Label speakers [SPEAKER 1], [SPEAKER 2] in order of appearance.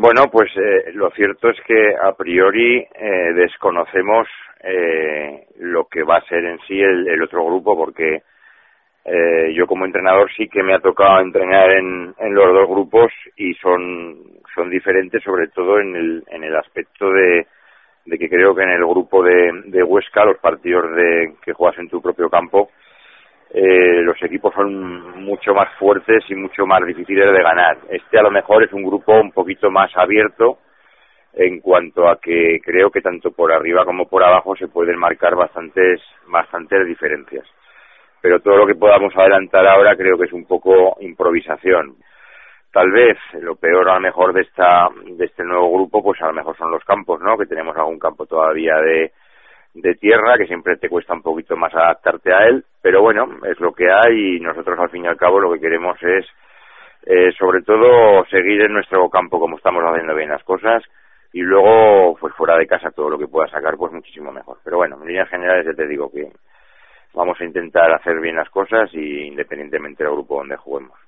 [SPEAKER 1] Bueno, pues lo cierto es que a priori desconocemos lo que va a ser en sí el otro grupo, porque yo como entrenador sí que me ha tocado entrenar en los dos grupos y son diferentes, sobre todo en el aspecto de que creo que en el grupo de Huesca, los partidos que juegas en tu propio campo, los equipos son mucho más fuertes y mucho más difíciles de ganar. Este a lo mejor es un grupo un poquito más abierto en cuanto a que creo que tanto por arriba como por abajo se pueden marcar bastantes diferencias. Pero todo lo que podamos adelantar ahora creo que es un poco improvisación. Tal vez lo peor a lo mejor de este nuevo grupo, pues a lo mejor son los campos, ¿no? Que tenemos algún campo todavía de tierra, que siempre te cuesta un poquito más adaptarte a él, pero bueno, es lo que hay y nosotros al fin y al cabo lo que queremos es sobre todo seguir en nuestro campo como estamos haciendo bien las cosas y luego pues fuera de casa todo lo que pueda sacar pues muchísimo mejor. Pero bueno, en líneas generales ya te digo que vamos a intentar hacer bien las cosas y independientemente del grupo donde juguemos.